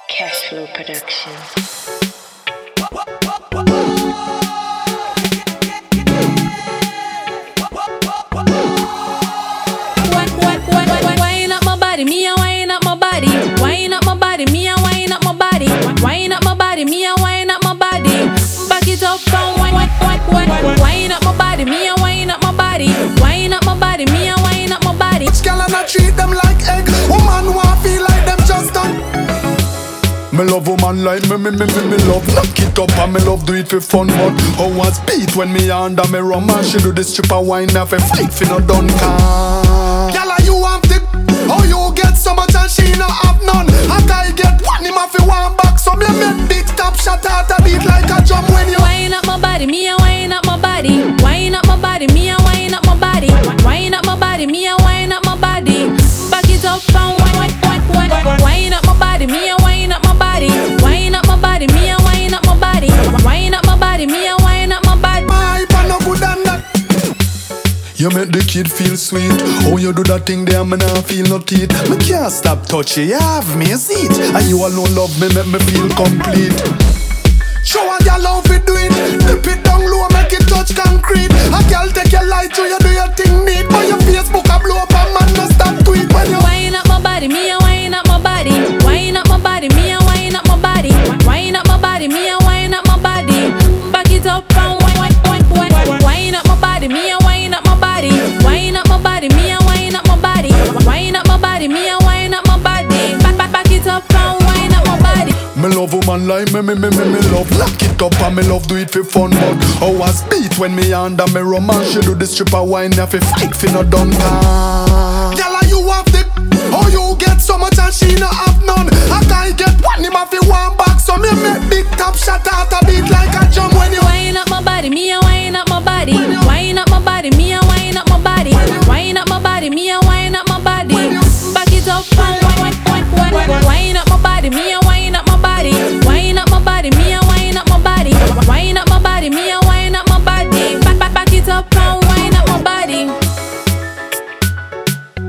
Cashflow Productions. Wine up my body, me a wine up my body. Wine up my body, me a wine up my body. Wine up my body, me a wine up my body. Back it up and wine up my body, me a wine up my body. Wine up my body, me a wine up my body. Girl and I treat them like egg. Woman want feel like them just done. Me love woman like me love lock it up and me love do it for fun. But how I speed when me under me rum and she do the stripper wine off a fight fi no done can. Girl you want the how you get so much and she no have none. A guy get one him off fi one back. So me make big top shot out a beat like a drum when you wine up my body, me a wine up my body. Wine up my body, me a wine up my body. Wine up my body, me a wine up my body. Back it up and wine up my body, me a wine up my body. Wine up my body, me a wine up my body. Wine up my body, me a wine up my body. My hype no good than that. You make the kid feel sweet. Oh, you do that thing there, me nah feel no teeth. Me can't stop touching, you have me a seat. And you alone love me, make me feel complete. Show a girl how fi do it. Dip it down low, make it touch concrete. A girl take your light to you do your thing neat. But your Facebook a blow up and man no stop tweet. When you wine up my body, me a wine up my body. Wine up my body, me a wine up my body. Wine up my body, me a wine up my body. Back it up and wine up my body, me a wine up my body. Wine up my body, me a wine up my body. Wine up my body, me a wine up my body. Back it up and wine up my body. Me love woman like me love lock it up and me love do it for fun. But how I speed when me under me rum and she do the stripper wine off a fight fi no done can. Girl you have the how you get so much and she no have none. A guy get one him off fi one back. So me make big top shot out a beat like a drum when you wine up my body, me a wine up my body. Wine up my body, me a wine up my body. Wine up my body, me a wine up my body. Back it up and wine up my body, me a